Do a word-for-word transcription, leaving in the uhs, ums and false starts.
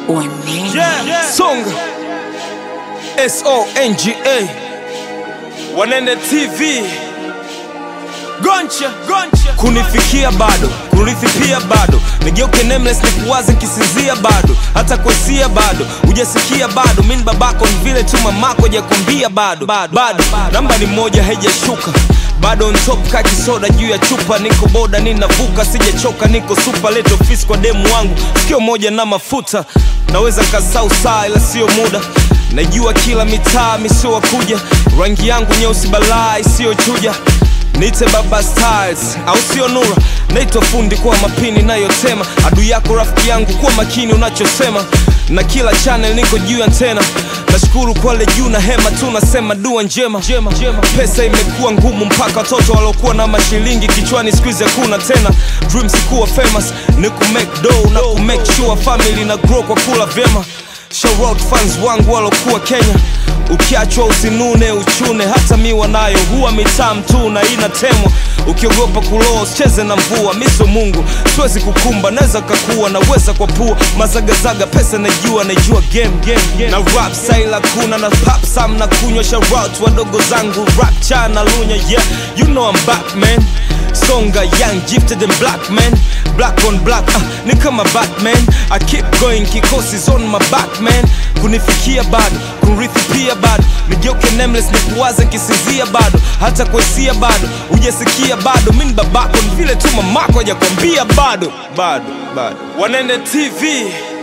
Wanene. Yeah, yeah. Songa S O N G A Wanene T V. Goncha, goncha. Kunifikia bado, kurithi pia bado. Nigeuke nameless nikuwaze kisinzia bado. Hata kusia bado, hujasikia bado. Mimi babako ni vile tu mamako hajakwambia bado. Bado, namba ni moja haijashuka. Bado on top kaki soda juu ya chupa. Niko boda ninavuka, sijachoka niko super. Late office kwa demu wangu, sikio moja na mafuta. Naweza kasau saa ila sio muda. Najua kila mitaa misio wakuja. Rangi yangu nyeusi balaa isio chuja. Nite baba styles, au sio nura. Naitwa fundi kwa mapini nayotema. Adui yako rafiki yangu kwa makini unachosema. Na kila channel niko juu ya tena. Nashukuru kwa le juu na hema tunasema dua njema. Pesa imekuwa ngumu mpaka watoto walokuwa na mashilingi kichwani squeeze hakuna tena. Dreams kuwa famous, ni ku make dough na ku make sure family na grow kwa kula vyema. Shout out fans wangu walokuwa Kenya. Ukiachwa usinune uchune, hata miwa nayo huwa mitam tu na inatemwa. Ukiogopa kuloa usicheze na mvua, miso Mungu siwezi kukumba, naweza kakua naweza kwa pua. Mazagazaga pesa najua, najua game, game, game. Na rap saila kuna na pop sam na kunywa. Shout out wadogo zangu rap cha na lunya, yeah. You know I'm back man. Songa young gifted and black man. Black on black, uh, ni kama Batman. I keep going, kikosis on my back man. Kunifikia bado, kurithi pia bado. Nigeuke nameless nikuwaze kisinzia bado. Hata kusia bado, hujasikia bado. Mimi babako ni vile tu mamako hajakwambia bado. Bado, bado. Wanene T V.